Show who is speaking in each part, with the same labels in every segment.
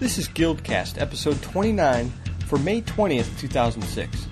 Speaker 1: This is Guildcast, episode 29 for May 20th, 2006.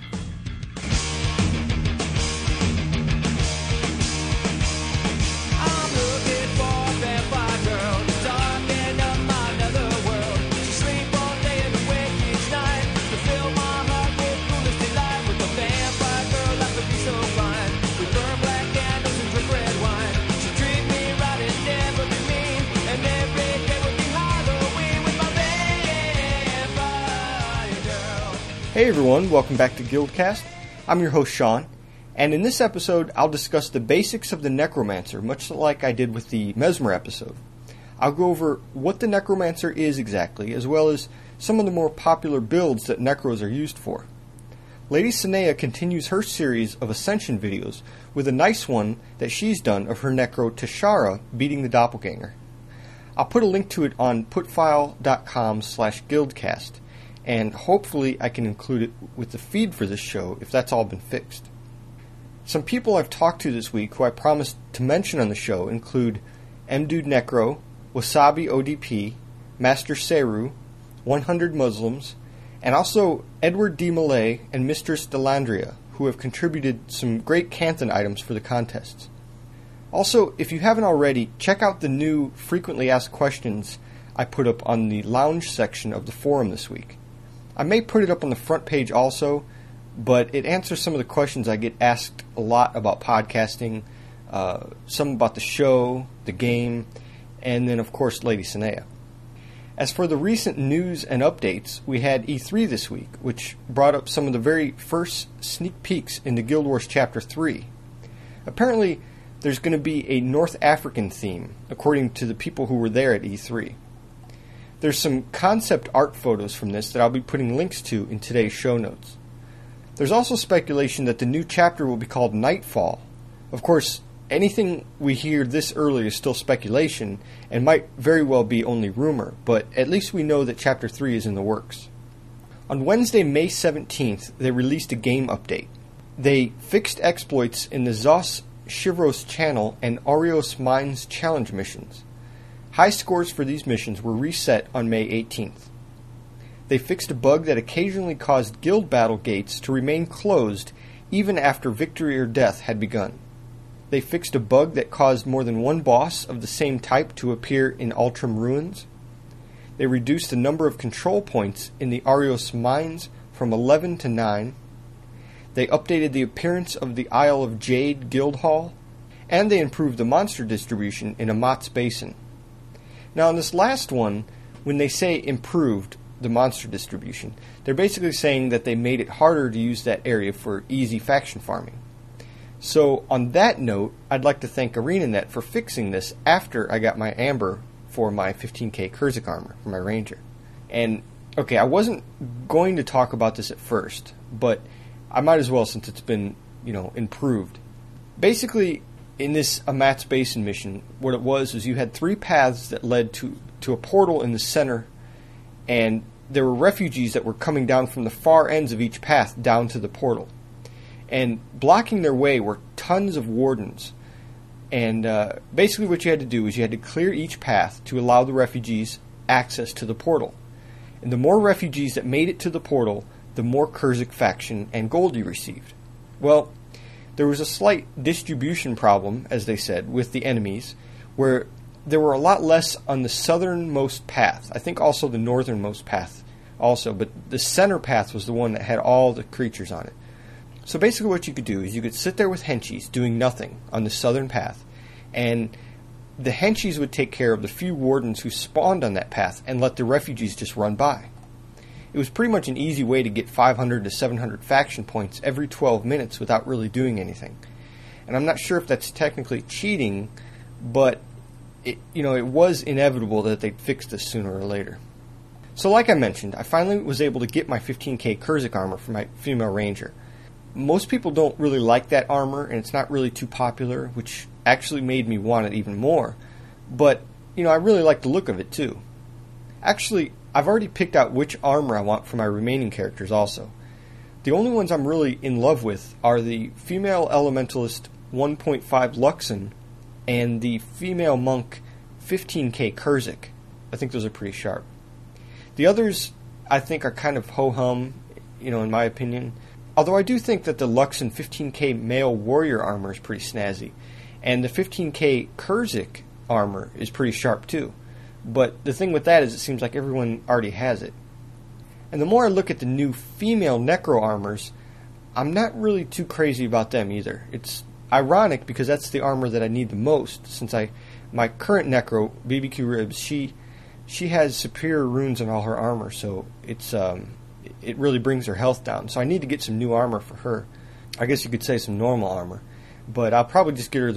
Speaker 1: Hey everyone, welcome back to Guildcast. I'm your host Sean, and in this episode I'll discuss the basics of the Necromancer, much like I did with the Mesmer episode. I'll go over what the Necromancer is exactly, as well as some of the more popular builds that Necros are used for. Lady Sinea continues her series of Ascension videos with a nice one that she's done of her Necro Tashara beating the Doppelganger. I'll put a link to it on putfile.com/guildcast. And hopefully I can include it with the feed for this show if that's all been fixed. Some people I've talked to this week who I promised to mention on the show include MDude Necro, Wasabi ODP, Master Seru, 100 Muslims, and also Edward D. Malay and Mistress Delandria, who have contributed some great Canthan items for the contests. Also, if you haven't already, check out the new frequently asked questions I put up on the lounge section of the forum this week. I may put it up on the front page also, but it answers some of the questions I get asked a lot about podcasting, some about the show, the game, and then of course Lady Sinea. As for the recent news and updates, we had E3 this week, which brought up some of the very first sneak peeks into Guild Wars Chapter 3. Apparently, there's going to be a North African theme, according to the people who were there at E3. There's some concept art photos from this that I'll be putting links to in today's show notes. There's also speculation that the new chapter will be called Nightfall. Of course, anything we hear this early is still speculation and might very well be only rumor, but at least we know that Chapter 3 is in the works. On Wednesday, May 17th, they released a game update. They fixed exploits in the Zos Shivros channel and Arios Mines challenge missions. High scores for these missions were reset on May 18th. They fixed a bug that occasionally caused guild battle gates to remain closed even after victory or death had begun. They fixed a bug that caused more than one boss of the same type to appear in Ultram Ruins. They reduced the number of control points in the Arios Mines from 11 to 9. They updated the appearance of the Isle of Jade Guild Hall. And they improved the monster distribution in Amat's Basin. Now, in this last one, when they say improved the monster distribution, they're basically saying that they made it harder to use that area for easy faction farming. So, on that note, I'd like to thank ArenaNet for fixing this after I got my Amber for my 15k Kurzik armor for my Ranger. And, okay, I wasn't going to talk about this at first, but I might as well since it's been, improved. Basically, in this Amat's Basin mission, what it was you had three paths that led to a portal in the center, and there were refugees that were coming down from the far ends of each path down to the portal. And blocking their way were tons of wardens. And basically what you had to do is you had to clear each path to allow the refugees access to the portal. And the more refugees that made it to the portal, the more Kurzik faction and gold you received. Well, there was a slight distribution problem, as they said, with the enemies, where there were a lot less on the southernmost path. I think also the northernmost path also, but the center path was the one that had all the creatures on it. So basically what you could do is you could sit there with henchies doing nothing on the southern path, and the henchies would take care of the few wardens who spawned on that path and let the refugees just run by. It was pretty much an easy way to get 500 to 700 faction points every 12 minutes without really doing anything. And I'm not sure if that's technically cheating, but it was inevitable that they'd fix this sooner or later. So like I mentioned, I finally was able to get my 15k Kurzik armor for my female Ranger. Most people don't really like that armor, and it's not really too popular, which actually made me want it even more. But, I really like the look of it too. Actually, I've already picked out which armor I want for my remaining characters also. The only ones I'm really in love with are the female Elementalist 1.5 Luxon and the female monk 15k Kurzik. I think those are pretty sharp. The others, I think, are kind of ho-hum, in my opinion. Although I do think that the Luxon 15K male warrior armor is pretty snazzy. And the 15K Kurzik armor is pretty sharp too. But the thing with that is it seems like everyone already has it. And the more I look at the new female Necro armors, I'm not really too crazy about them either. It's ironic because that's the armor that I need the most, since my current Necro, BBQ Ribs, she has superior runes on all her armor, so it really brings her health down. So I need to get some new armor for her. I guess you could say some normal armor. But I'll probably just get her the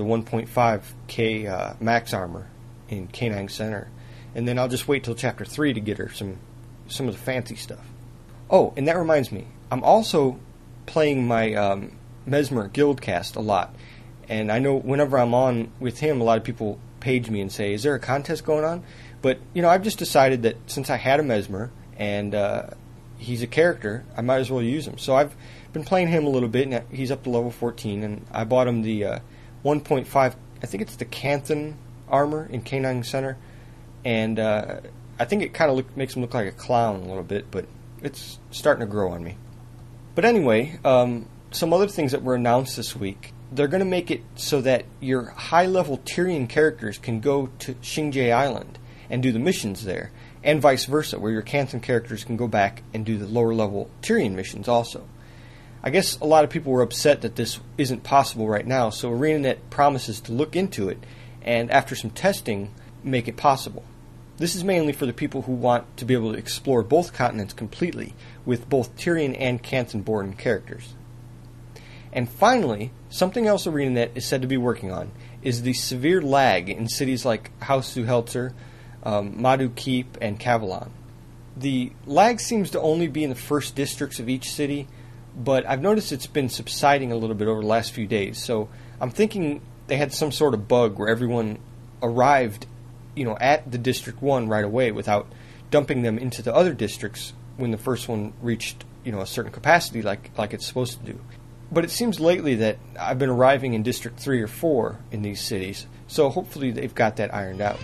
Speaker 1: 1.5k max armor in K9 Center. And then I'll just wait till Chapter 3 to get her some of the fancy stuff. Oh, and that reminds me, I'm also playing my Mesmer Guildcast a lot. And I know whenever I'm on with him, a lot of people page me and say, is there a contest going on? But, I've just decided that since I had a Mesmer and he's a character, I might as well use him. So I've been playing him a little bit, and he's up to level 14, and I bought him the 1.5, I think it's the Canthan armor in K9 Center. And I think it kind of makes him look like a clown a little bit, but it's starting to grow on me. But anyway, some other things that were announced this week. They're going to make it so that your high-level Tyrian characters can go to Xingje Island and do the missions there, and vice versa, where your Canthan characters can go back and do the lower-level Tyrian missions also. I guess a lot of people were upset that this isn't possible right now, so ArenaNet promises to look into it, and after some testing, make it possible. This is mainly for the people who want to be able to explore both continents completely, with both Tyrian and Canthan-born characters. And finally, something else ArenaNet is said to be working on is the severe lag in cities like Haus Zuhelzer, Madu Keep, and Kavalon. The lag seems to only be in the first districts of each city, but I've noticed it's been subsiding a little bit over the last few days, so I'm thinking they had some sort of bug where everyone arrived at the District 1 right away without dumping them into the other districts when the first one reached, a certain capacity like it's supposed to do. But it seems lately that I've been arriving in District 3 or 4 in these cities, so hopefully they've got that ironed out.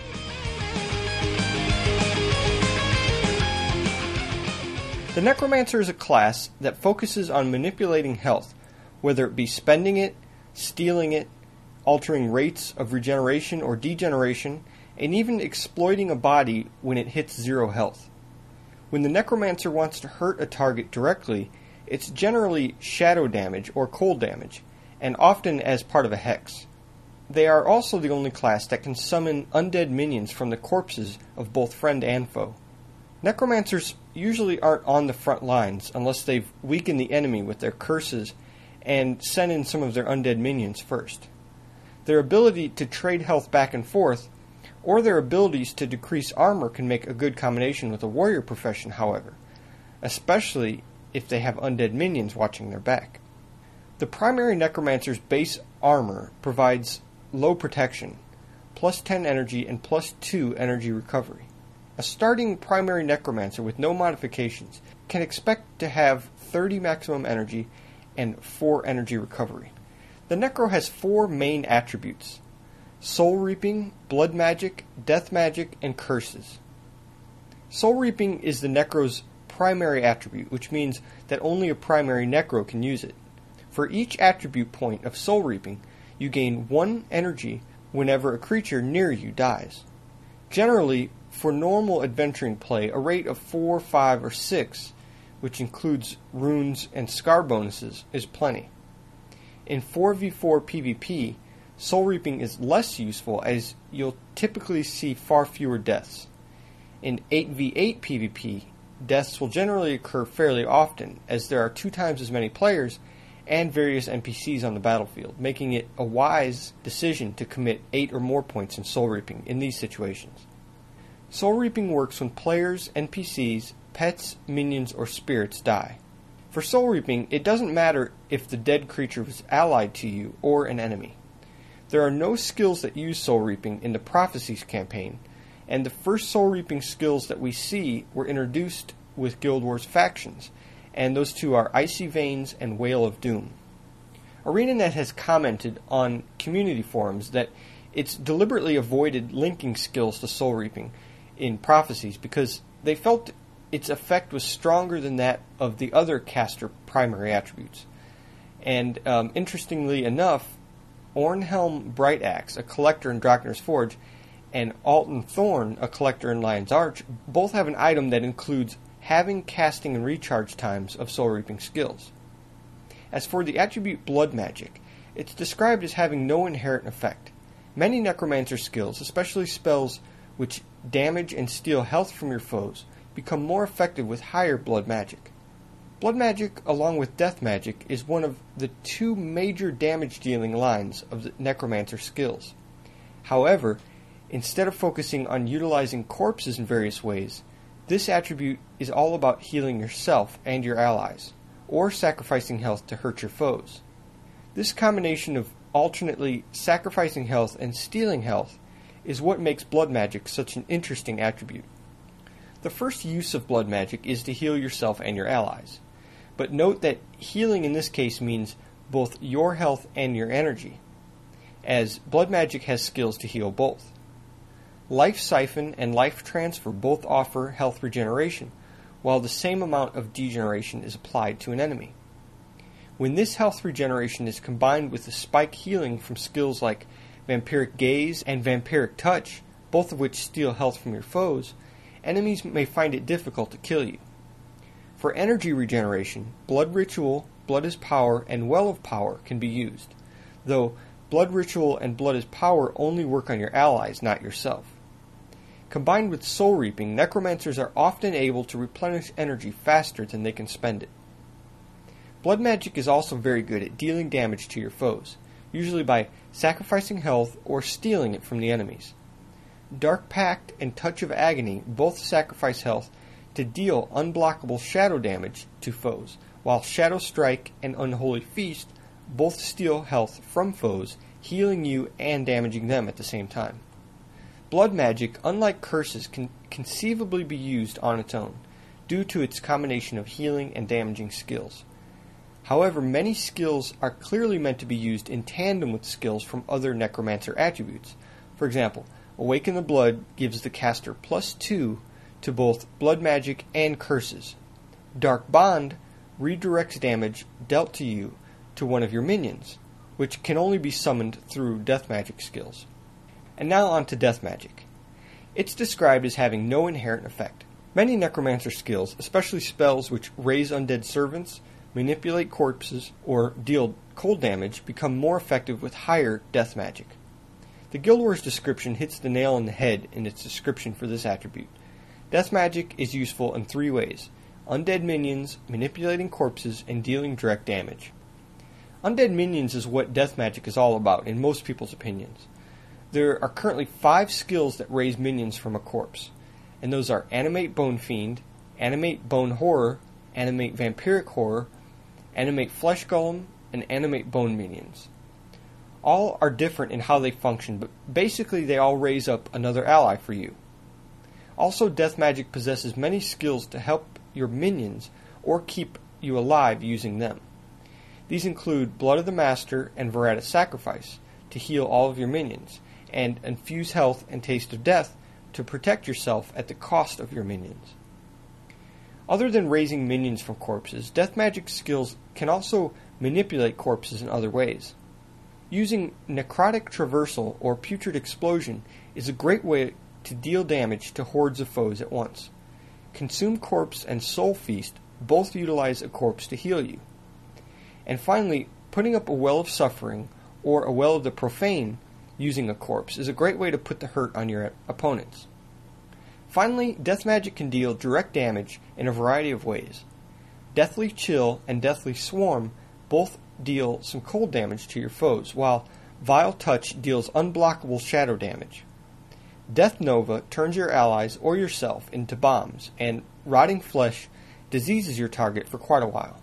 Speaker 1: The Necromancer is a class that focuses on manipulating health, whether it be spending it, stealing it, altering rates of regeneration or degeneration, and even exploiting a body when it hits 0 health. When the Necromancer wants to hurt a target directly, it's generally shadow damage or cold damage, and often as part of a hex. They are also the only class that can summon undead minions from the corpses of both friend and foe. Necromancers usually aren't on the front lines unless they've weakened the enemy with their curses and sent in some of their undead minions first. Their ability to trade health back and forth, or their abilities to decrease armor, can make a good combination with a warrior profession, however, especially if they have undead minions watching their back. The primary Necromancer's base armor provides low protection, plus 10 energy and plus 2 energy recovery. A starting primary Necromancer with no modifications can expect to have 30 maximum energy and 4 energy recovery. The Necro has 4 main attributes: Soul Reaping, Blood Magic, Death Magic, and Curses. Soul Reaping is the Necro's primary attribute, which means that only a primary Necro can use it. For each attribute point of Soul Reaping, you gain 1 energy whenever a creature near you dies. Generally, for normal adventuring play, a rate of 4, 5, or 6, which includes runes and scar bonuses, is plenty. In 4v4 PvP, Soul Reaping is less useful as you'll typically see far fewer deaths. In 8v8 PvP, deaths will generally occur fairly often, as there are 2 times as many players and various NPCs on the battlefield, making it a wise decision to commit 8 or more points in Soul Reaping in these situations. Soul Reaping works when players, NPCs, pets, minions, or spirits die. For Soul Reaping, it doesn't matter if the dead creature was allied to you or an enemy. There are no skills that use Soul Reaping in the Prophecies campaign, and the first Soul Reaping skills that we see were introduced with Guild Wars Factions, and those 2 are Icy Veins and Whale of Doom. ArenaNet has commented on community forums that it's deliberately avoided linking skills to Soul Reaping in Prophecies because they felt its effect was stronger than that of the other caster primary attributes. And interestingly enough, Ornhelm Brightaxe, a collector in Draknar's Forge, and Alton Thorn, a collector in Lion's Arch, both have an item that includes having, casting, and recharge times of Soul Reaping skills. As for the attribute Blood Magic, it's described as having no inherent effect. Many Necromancer skills, especially spells which damage and steal health from your foes, become more effective with higher Blood Magic. Blood Magic, along with Death Magic, is one of the two major damage-dealing lines of the Necromancer skills. However, instead of focusing on utilizing corpses in various ways, this attribute is all about healing yourself and your allies, or sacrificing health to hurt your foes. This combination of alternately sacrificing health and stealing health is what makes Blood Magic such an interesting attribute. The first use of Blood Magic is to heal yourself and your allies, but note that healing in this case means both your health and your energy, as Blood Magic has skills to heal both. Life Siphon and Life Transfer both offer health regeneration, while the same amount of degeneration is applied to an enemy. When this health regeneration is combined with the spike healing from skills like Vampiric Gaze and Vampiric Touch, both of which steal health from your foes, enemies may find it difficult to kill you. For energy regeneration, Blood Ritual, Blood is Power, and Well of Power can be used, though Blood Ritual and Blood is Power only work on your allies, not yourself. Combined with Soul Reaping, Necromancers are often able to replenish energy faster than they can spend it. Blood Magic is also very good at dealing damage to your foes, usually by sacrificing health or stealing it from the enemies. Dark Pact and Touch of Agony both sacrifice health to deal unblockable shadow damage to foes, while Shadow Strike and Unholy Feast both steal health from foes, healing you and damaging them at the same time. Blood Magic, unlike curses, can conceivably be used on its own, due to its combination of healing and damaging skills. However, many skills are clearly meant to be used in tandem with skills from other Necromancer attributes. For example, Awaken the Blood gives the caster +2 to both Blood Magic and curses. Dark Bond redirects damage dealt to you to one of your minions, which can only be summoned through Death Magic skills. And now on to Death Magic. It's described as having no inherent effect. Many Necromancer skills, especially spells which raise undead servants, manipulate corpses, or deal cold damage, become more effective with higher Death Magic. The Guild Wars description hits the nail on the head in its description for this attribute. Death Magic is useful in 3 ways: undead minions, manipulating corpses, and dealing direct damage. Undead minions is what Death Magic is all about, in most people's opinions. There are currently 5 skills that raise minions from a corpse, and those are Animate Bone Fiend, Animate Bone Horror, Animate Vampiric Horror, Animate Flesh Golem, and Animate Bone Minions. All are different in how they function, but basically they all raise up another ally for you. Also, Death Magic possesses many skills to help your minions or keep you alive using them. These include Blood of the Master and Verada's Sacrifice to heal all of your minions, and Infuse Health and Taste of Death to protect yourself at the cost of your minions. Other than raising minions from corpses, Death Magic skills can also manipulate corpses in other ways. Using Necrotic Traversal or Putrid Explosion is a great way to deal damage to hordes of foes at once. Consume Corpse and Soul Feast both utilize a corpse to heal you. And finally, putting up a Well of Suffering or a Well of the Profane using a corpse is a great way to put the hurt on your opponents. Finally, Death Magic can deal direct damage in a variety of ways. Deathly Chill and Deathly Swarm both deal some cold damage to your foes, while Vile Touch deals unblockable shadow damage. Death Nova turns your allies or yourself into bombs, and Rotting Flesh diseases your target for quite a while.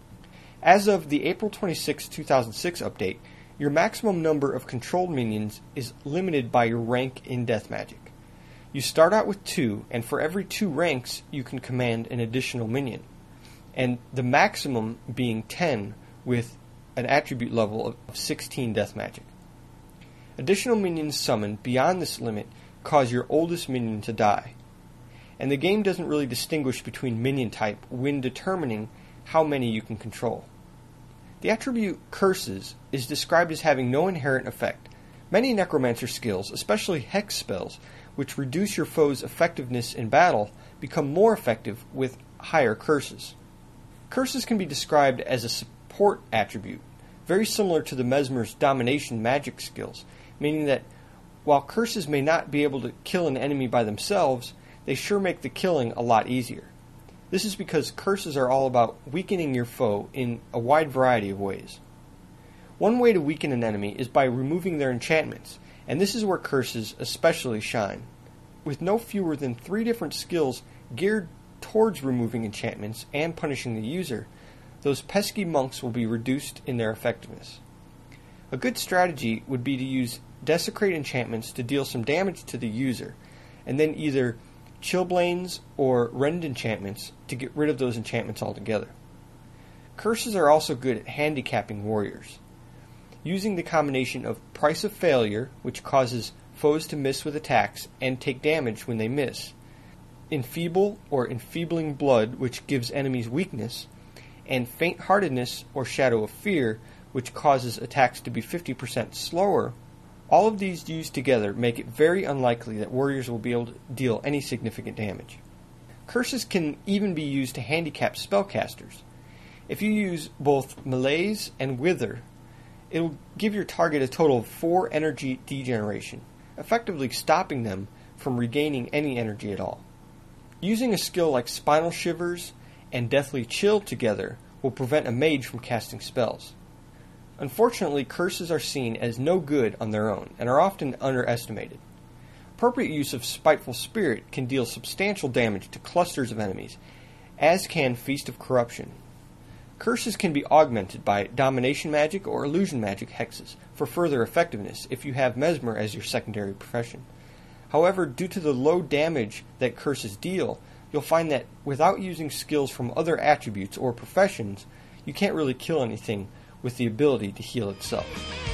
Speaker 1: As of the April 26, 2006 update, your maximum number of controlled minions is limited by your rank in Death Magic. You start out with 2, and for every 2 ranks you can command an additional minion, and the maximum being 10 with an attribute level of 16 Death Magic. Additional minions summoned beyond this limit cause your oldest minion to die. and the game doesn't really distinguish between minion type when determining how many you can control. The attribute Curses is described as having no inherent effect. Many Necromancer skills, especially Hex spells, which reduce your foe's effectiveness in battle, become more effective with higher curses. Curses can be described as a support attribute, very similar to the Mesmer's domination magic skills, meaning that while curses may not be able to kill an enemy by themselves, they sure make the killing a lot easier. This is because curses are all about weakening your foe in a wide variety of ways. One way to weaken an enemy is by removing their enchantments, and this is where curses especially shine. With no fewer than 3 different skills geared towards removing enchantments and punishing the user, those pesky monks will be reduced in their effectiveness. A good strategy would be to use Desecrate enchantments to deal some damage to the user, and then either Chilblains or Rend enchantments to get rid of those enchantments altogether. Curses are also good at handicapping warriors. Using the combination of Price of Failure, which causes foes to miss with attacks and take damage when they miss, Enfeeble or Enfeebling Blood, which gives enemies weakness, and Faint-Heartedness or Shadow of Fear, which causes attacks to be 50% slower, all of these used together make it very unlikely that warriors will be able to deal any significant damage. Curses can even be used to handicap spellcasters. If you use both Malaise and Wither, it will give your target a total of 4 energy degeneration, effectively stopping them from regaining any energy at all. Using a skill like Spinal Shivers and Deathly Chill together will prevent a mage from casting spells. Unfortunately, curses are seen as no good on their own, and are often underestimated. Appropriate use of Spiteful Spirit can deal substantial damage to clusters of enemies, as can Feast of Corruption. Curses can be augmented by Domination Magic or Illusion Magic hexes for further effectiveness if you have Mesmer as your secondary profession. However, due to the low damage that curses deal, you'll find that without using skills from other attributes or professions, you can't really kill anything with the ability to heal itself.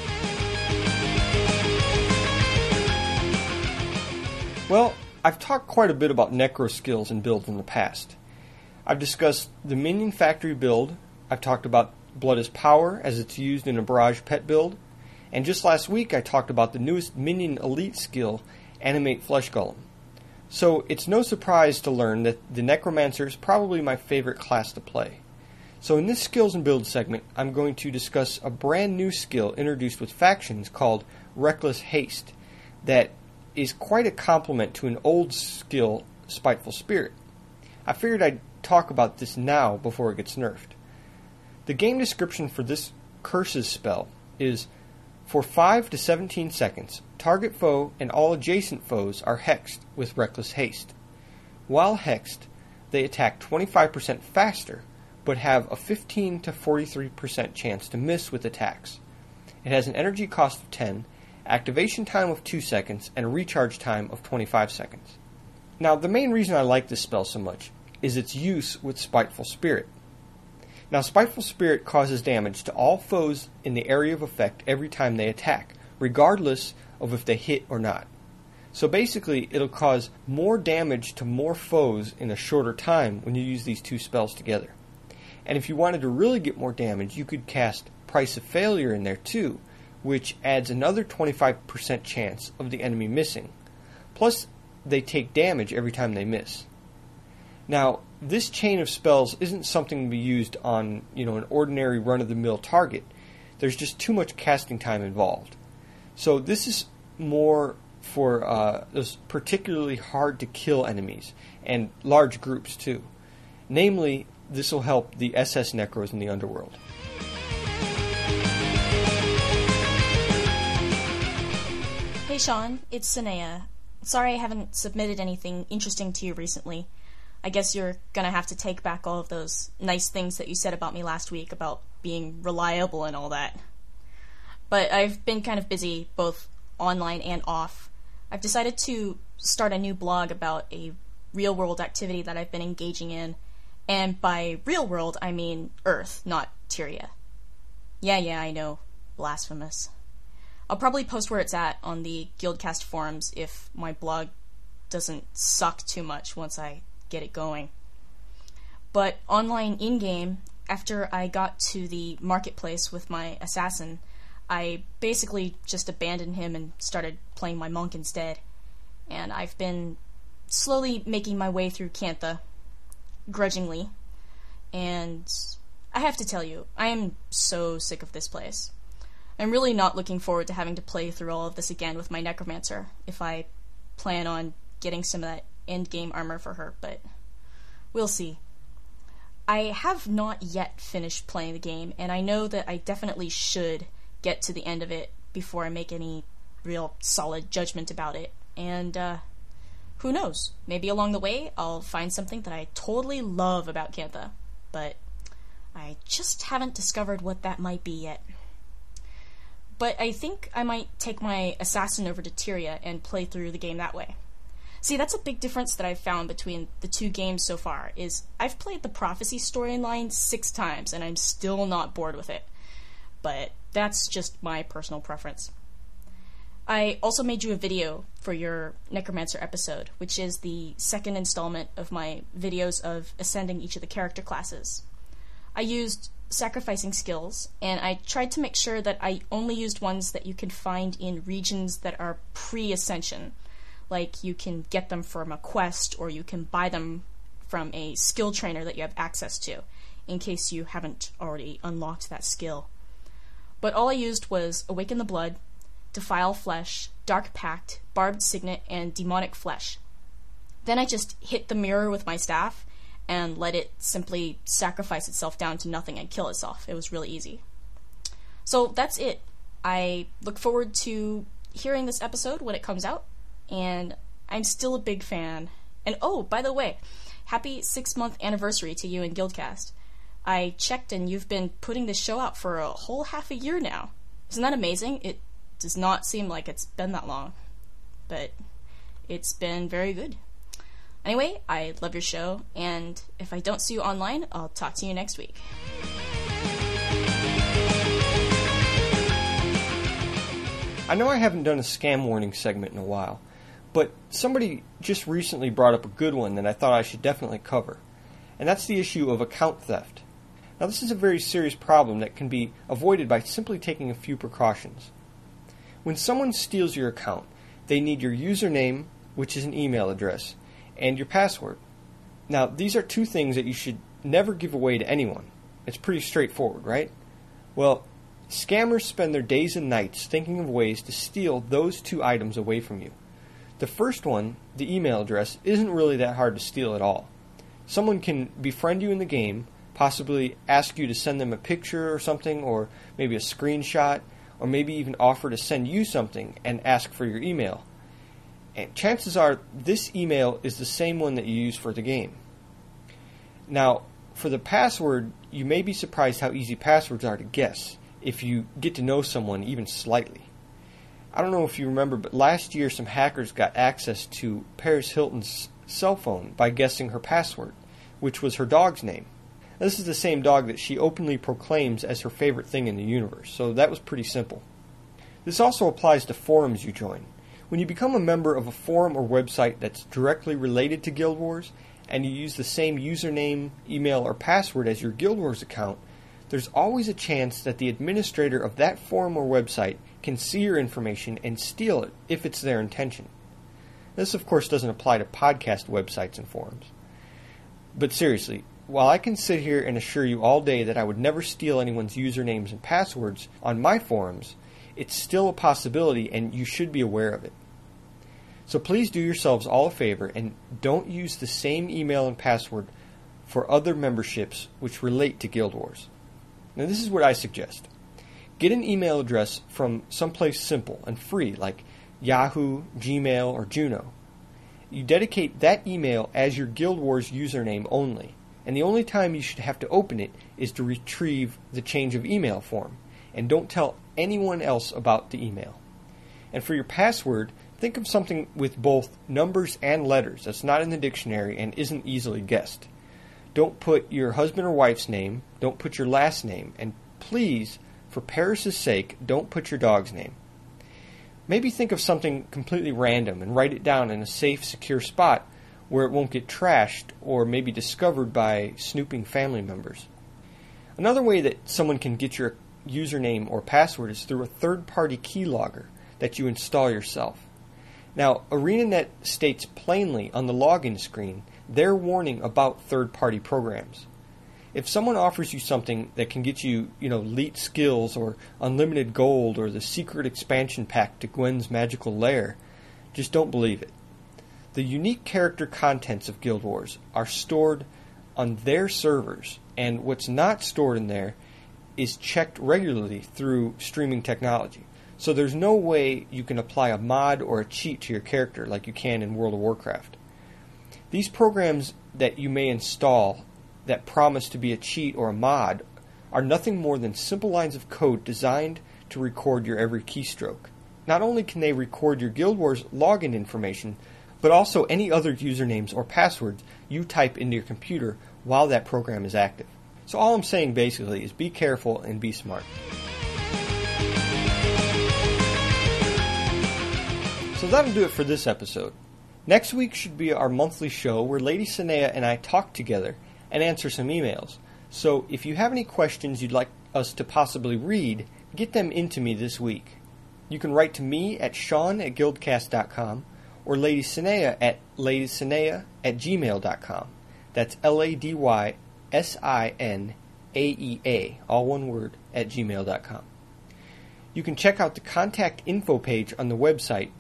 Speaker 1: Well, I've talked quite a bit about Necro skills and builds in the past. I've discussed the Minion Factory build, I've talked about Blood is Power as it's used in a Barrage Pet build, and just last week I talked about the newest Minion Elite skill, Animate Flesh Golem. So it's no surprise to learn that the Necromancer is probably my favorite class to play. So in this skills and build segment, I'm going to discuss a brand new skill introduced with factions called Reckless Haste that is quite a complement to an old skill, Spiteful Spirit. I figured I'd talk about this now before it gets nerfed. The game description for this Curses spell is, for 5 to 17 seconds, target foe and all adjacent foes are hexed with Reckless Haste. While hexed, they attack 25% faster, but have a 15 to 43% chance to miss with attacks. It has an energy cost of 10, activation time of 2 seconds, and a recharge time of 25 seconds. Now, the main reason I like this spell so much is its use with Spiteful Spirit. Now, Spiteful Spirit causes damage to all foes in the area of effect every time they attack, regardless of if they hit or not. So basically, it'll cause more damage to more foes in a shorter time when you use these two spells together. And if you wanted to really get more damage, you could cast Price of Failure in there too, which adds another 25% chance of the enemy missing. Plus, they take damage every time they miss. Now, this chain of spells isn't something to be used on, an ordinary run-of-the-mill target. There's just too much casting time involved. So this is more for those particularly hard-to-kill enemies, and large groups too. Namely, this will help the SS Necros in the Underworld.
Speaker 2: Hey Sean, it's Sanea. Sorry I haven't submitted anything interesting to you recently. I guess you're gonna have to take back all of those nice things that you said about me last week about being reliable and all that. But I've been kind of busy, both online and off. I've decided to start a new blog about a real-world activity that I've been engaging in. And by real world, I mean Earth, not Tyria. Yeah, I know. Blasphemous. I'll probably post where it's at on the Guildcast forums if my blog doesn't suck too much once I get it going. But online in-game, after I got to the marketplace with my assassin, I basically just abandoned him and started playing my monk instead. And I've been slowly making my way through Cantha, grudgingly. And I have to tell you, I am so sick of this place. I'm really not looking forward to having to play through all of this again with my necromancer, if I plan on getting some of that endgame armor for her, but we'll see. I have not yet finished playing the game, and I know that I definitely should get to the end of it before I make any real solid judgment about it. And, who knows? Maybe along the way I'll find something that I totally love about Cantha, but I just haven't discovered what that might be yet. But I think I might take my assassin over to Tyria and play through the game that way. See, that's a big difference that I've found between the two games so far, is I've played the Prophecy storyline 6 times, and I'm still not bored with it. But that's just my personal preference. I also made you a video for your Necromancer episode, which is the second installment of my videos of ascending each of the character classes. I used sacrificing skills, and I tried to make sure that I only used ones that you can find in regions that are pre-ascension. Like, you can get them from a quest, or you can buy them from a skill trainer that you have access to, in case you haven't already unlocked that skill. But all I used was Awaken the Blood, Defile Flesh, Dark Pact, Barbed Signet, and Demonic Flesh. Then I just hit the mirror with my staff, and let it simply sacrifice itself down to nothing and kill itself. It was really easy. So that's it. I look forward to hearing this episode when it comes out, and I'm still a big fan. And oh, by the way, happy 6-month anniversary to you and Guildcast. I checked and you've been putting this show out for a whole half a year now. Isn't that amazing? It does not seem like it's been that long, but it's been very good. Anyway, I love your show, and if I don't see you online, I'll talk to you next week.
Speaker 1: I know I haven't done a scam warning segment in a while, but somebody just recently brought up a good one that I thought I should definitely cover, and that's the issue of account theft. Now, this is a very serious problem that can be avoided by simply taking a few precautions. When someone steals your account, they need your username, which is an email address, and your password. Now, these are 2 things that you should never give away to anyone. It's pretty straightforward, right? Well, scammers spend their days and nights thinking of ways to steal those 2 items away from you. The first one, the email address, isn't really that hard to steal at all. Someone can befriend you in the game, possibly ask you to send them a picture or something, or maybe a screenshot, or maybe even offer to send you something and ask for your email. And chances are this email is the same one that you use for the game. Now, for the password, you may be surprised how easy passwords are to guess if you get to know someone even slightly. I don't know if you remember, but last year some hackers got access to Paris Hilton's cell phone by guessing her password, which was her dog's name. Now, this is the same dog that she openly proclaims as her favorite thing in the universe, so that was pretty simple. This also applies to forums you join. When you become a member of a forum or website that's directly related to Guild Wars, and you use the same username, email, or password as your Guild Wars account, there's always a chance that the administrator of that forum or website can see your information and steal it if it's their intention. This, of course, doesn't apply to podcast websites and forums. But seriously, while I can sit here and assure you all day that I would never steal anyone's usernames and passwords on my forums, it's still a possibility and you should be aware of it. So please do yourselves all a favor and don't use the same email and password for other memberships which relate to Guild Wars. Now, this is what I suggest. Get an email address from someplace simple and free like Yahoo, Gmail, or Juno. You dedicate that email as your Guild Wars username only, and the only time you should have to open it is to retrieve the change of email form, and don't tell anyone else about the email. And for your password, think of something with both numbers and letters that's not in the dictionary and isn't easily guessed. Don't put your husband or wife's name, don't put your last name, and please, for Paris' sake, don't put your dog's name. Maybe think of something completely random and write it down in a safe, secure spot where it won't get trashed or maybe discovered by snooping family members. Another way that someone can get your username or password is through a third-party keylogger that you install yourself. Now, ArenaNet states plainly on the login screen their warning about third-party programs. If someone offers you something that can get you, elite skills or unlimited gold or the secret expansion pack to Gwen's magical lair, just don't believe it. The unique character contents of Guild Wars are stored on their servers, and what's not stored in there is checked regularly through streaming technology. So there's no way you can apply a mod or a cheat to your character like you can in World of Warcraft. These programs that you may install that promise to be a cheat or a mod are nothing more than simple lines of code designed to record your every keystroke. Not only can they record your Guild Wars login information, but also any other usernames or passwords you type into your computer while that program is active. So all I'm saying basically is be careful and be smart. So that'll do it for this episode. Next week should be our monthly show where Lady Sanea and I talk together and answer some emails. So if you have any questions you'd like us to possibly read, get them into me this week. You can write to me at Sean@guildcast.com or Lady Sanea at ladysanea@gmail.com. That's LadySinaea, all one word, at gmail.com. You can check out the contact info page on the website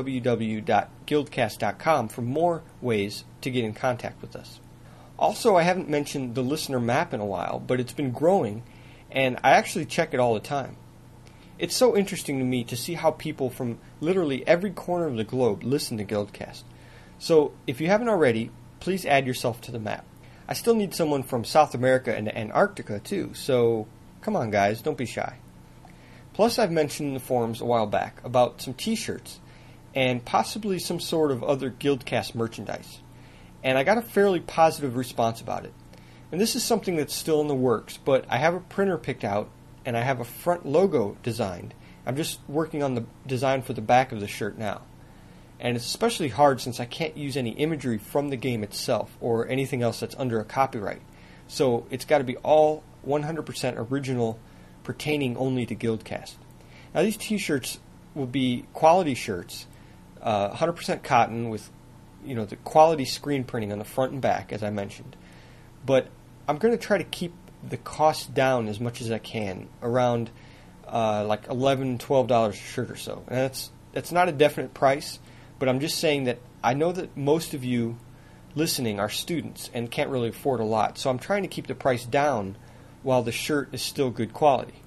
Speaker 1: www.guildcast.com for more ways to get in contact with us. Also, I haven't mentioned the listener map in a while, but it's been growing, and I actually check it all the time. It's so interesting to me to see how people from literally every corner of the globe listen to Guildcast. So, if you haven't already, please add yourself to the map. I still need someone from South America and Antarctica, too, so come on, guys, don't be shy. Plus, I've mentioned in the forums a while back about some t-shirts and possibly some sort of other Guildcast merchandise. And I got a fairly positive response about it. And this is something that's still in the works, but I have a printer picked out and I have a front logo designed. I'm just working on the design for the back of the shirt now. And it's especially hard since I can't use any imagery from the game itself or anything else that's under a copyright. So it's got to be all 100% original, pertaining only to Guildcast. Now these t-shirts will be quality shirts, 100% cotton with the quality screen printing on the front and back, as I mentioned. But I'm going to try to keep the cost down as much as I can, around like $11, $12 a shirt or so. And that's not a definite price, but I'm just saying that I know that most of you listening are students and can't really afford a lot. So I'm trying to keep the price down while the shirt is still good quality.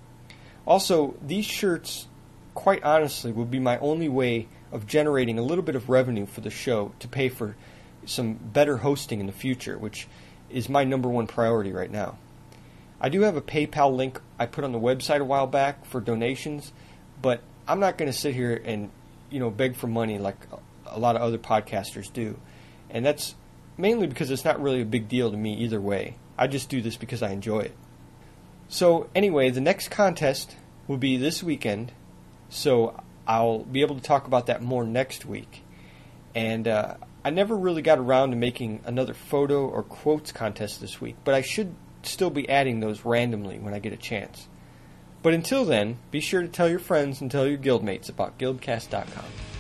Speaker 1: Also, these shirts, quite honestly, will be my only way of generating a little bit of revenue for the show to pay for some better hosting in the future, which is my number one priority right now. I do have a PayPal link I put on the website a while back for donations, but I'm not going to sit here and beg for money like a lot of other podcasters do. And that's mainly because it's not really a big deal to me either way. I just do this because I enjoy it. So anyway, the next contest will be this weekend, so I'll be able to talk about that more next week. And I never really got around to making another photo or quotes contest this week, but I should still be adding those randomly when I get a chance. But until then, be sure to tell your friends and tell your guildmates about Guildcast.com.